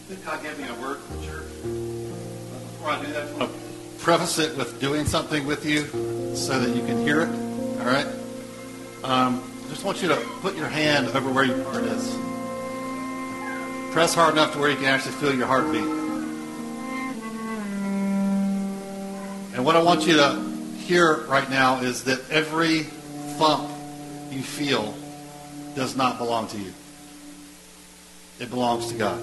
that God gave me a word for the church. Before I do that, I want to preface it with doing something with you so that you can hear it. All right? I just want you to put your hand over where your heart is. Press hard enough to where you can actually feel your heartbeat. And what I want you to hear right now is that every thump you feel does not belong to you. It belongs to God.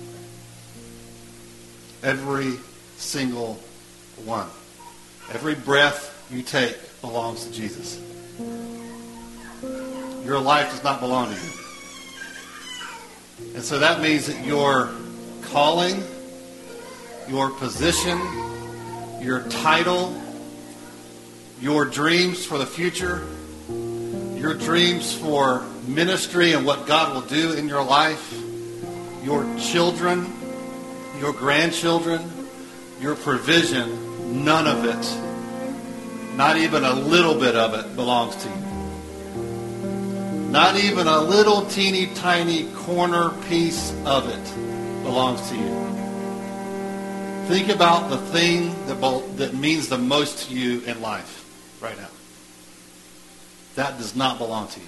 Every single one. Every breath you take belongs to Jesus. Your life does not belong to you. And so that means that your calling, your position, your title, your dreams for the future, your dreams for ministry and what God will do in your life, your children, your grandchildren, your provision, none of it, not even a little bit of it, belongs to you. Not even a little teeny tiny corner piece of it belongs to you. Think about the thing that means the most to you in life right now. That does not belong to you.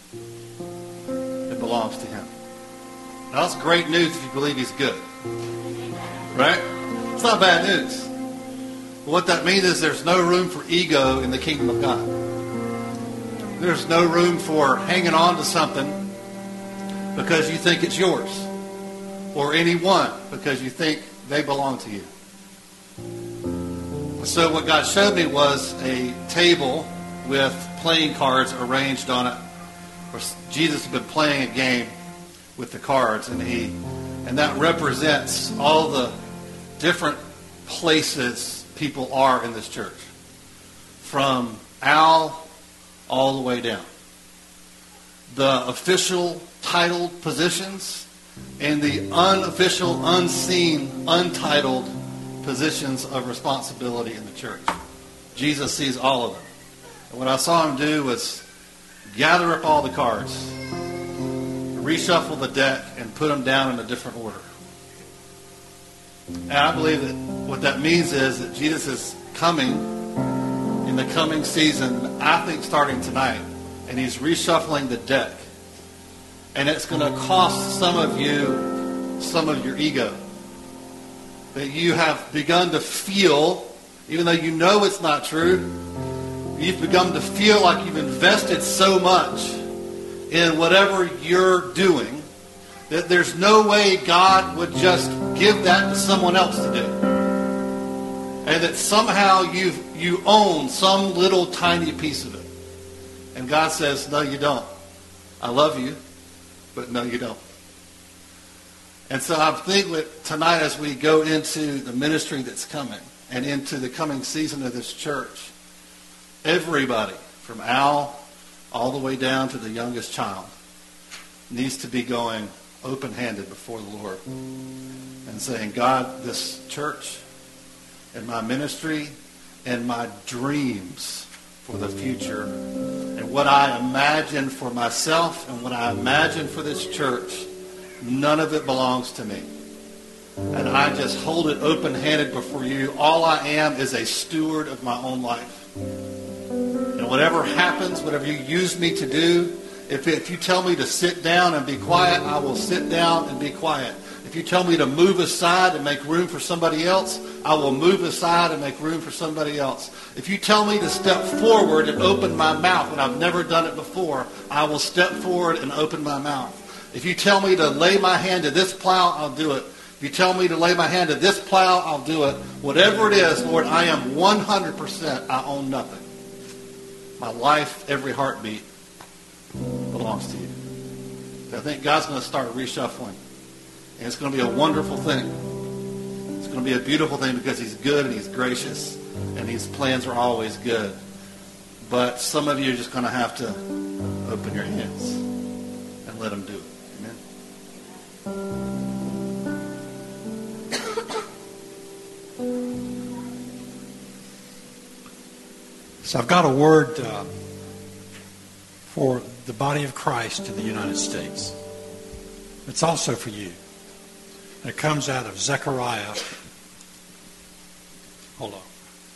It belongs to Him. Now, that's great news if you believe He's good. Right? It's not bad news. But what that means is there's no room for ego in the kingdom of God. There's no room for hanging on to something because you think it's yours. Or anyone because you think they belong to you. So what God showed me was a table with playing cards arranged on it. Where Jesus had been playing a game with the cards, and that represents all the different places people are in this church. From Al all the way down. The official titled positions and the unofficial, unseen, untitled positions of responsibility in the church. Jesus sees all of them. And what I saw Him do was gather up all the cards, reshuffle the deck, and put them down in a different order. And I believe that what that means is that Jesus is coming in the coming season, I think starting tonight, and He's reshuffling the deck. And it's going to cost some of you some of your ego. That you have begun to feel, even though you know it's not true, you've begun to feel like you've invested so much in whatever you're doing that there's no way God would just give that to someone else to do. And that somehow you own some little tiny piece of it. And God says, no, you don't. I love you, but no, you don't. And so I think that tonight as we go into the ministry that's coming and into the coming season of this church, everybody from Al all the way down to the youngest child needs to be going open-handed before the Lord and saying, God, this church and my ministry and my dreams for the future and what I imagine for myself and what I imagine for this church, none of it belongs to me. And I just hold it open-handed before you. All I am is a steward of my own life. And whatever happens, whatever you use me to do, if you tell me to sit down and be quiet, I will sit down and be quiet. If you tell me to move aside and make room for somebody else, I will move aside and make room for somebody else. If you tell me to step forward and open my mouth when I've never done it before, I will step forward and open my mouth. If you tell me to lay my hand to this plow, I'll do it. If you tell me to lay my hand to this plow, I'll do it. Whatever it is, Lord, I am 100%. I own nothing. My life, every heartbeat belongs to you. I think God's going to start reshuffling. And it's going to be a wonderful thing. It's going to be a beautiful thing because He's good and He's gracious and His plans are always good. But some of you are just going to have to open your hands and let Him do it. Amen? So I've got a word for the body of Christ in the United States. It's also for you. It comes out of Zechariah. Hold on.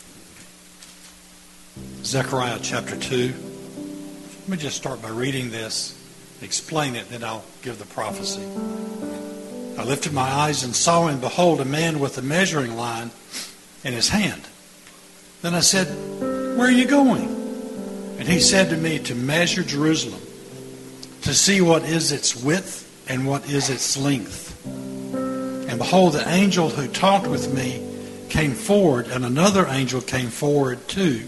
Zechariah chapter 2. Let me just start by reading this, explain it, then I'll give the prophecy. I lifted my eyes and saw, and behold, a man with a measuring line in his hand. Then I said, "Where are you going?" And he said to me, "To measure Jerusalem, to see what is its width and what is its length." And behold, the angel who talked with me came forward, and another angel came forward to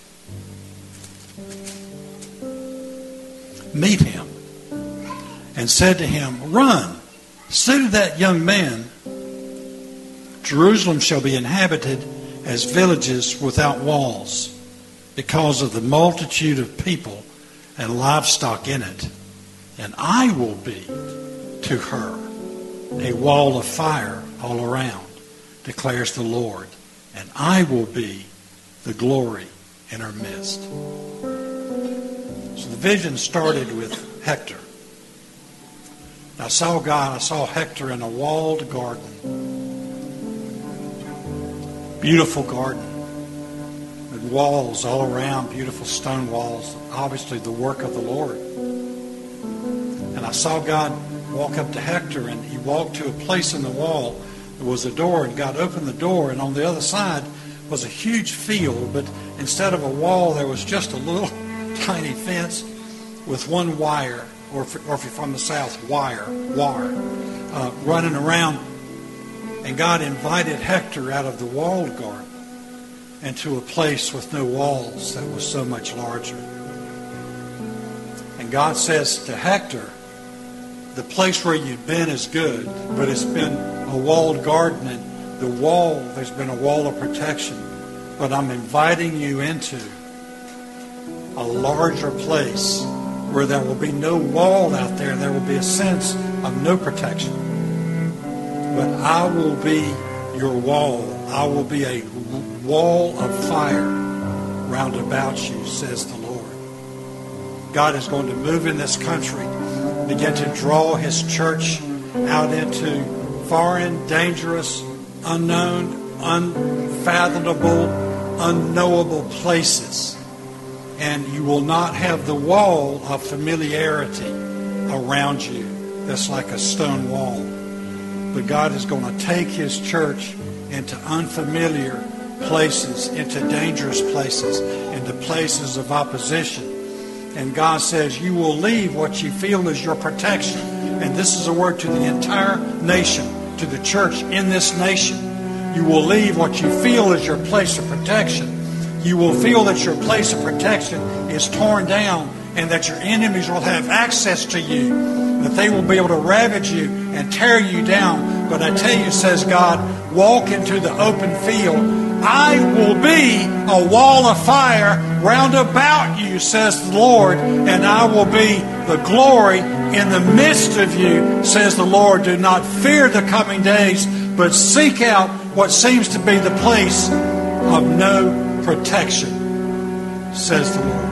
meet him, and said to him, "Run, say to that young man, Jerusalem shall be inhabited as villages without walls, because of the multitude of people and livestock in it. And I will be to her a wall of fire all around, declares the Lord, and I will be the glory in her midst." So the vision started with Hector. I saw Hector in a walled garden. Beautiful garden. With walls all around, beautiful stone walls. Obviously the work of the Lord. And I saw God walk up to Hector, and he walked to a place in the wall. There was a door, and God opened the door, and on the other side was a huge field, but instead of a wall, there was just a little tiny fence with one wire, or if you're from the south, wire, running around. And God invited Hector out of the walled garden into a place with no walls that was so much larger. And God says to Hector, the place where you've been is good, but it's been a walled garden, and there's been a wall of protection. But I'm inviting you into a larger place where there will be no wall out there. There will be a sense of no protection. But I will be your wall. I will be a wall of fire round about you, says the Lord. God is going to move in this country, begin to draw His church out into foreign, dangerous, unknown, unfathomable, unknowable places. And you will not have the wall of familiarity around you that's like a stone wall. But God is going to take His church into unfamiliar places, into dangerous places, into places of opposition. And God says, you will leave what you feel is your protection. And this is a word to the entire nation, to the church in this nation. You will leave what you feel is your place of protection. You will feel that your place of protection is torn down, and that your enemies will have access to you, that they will be able to ravage you and tear you down. But I tell you, says God, walk into the open field. I will be a wall of fire round about you, says the Lord, and I will be the glory in the midst of you, says the Lord. Do not fear the coming days, but seek out what seems to be the place of no protection, says the Lord.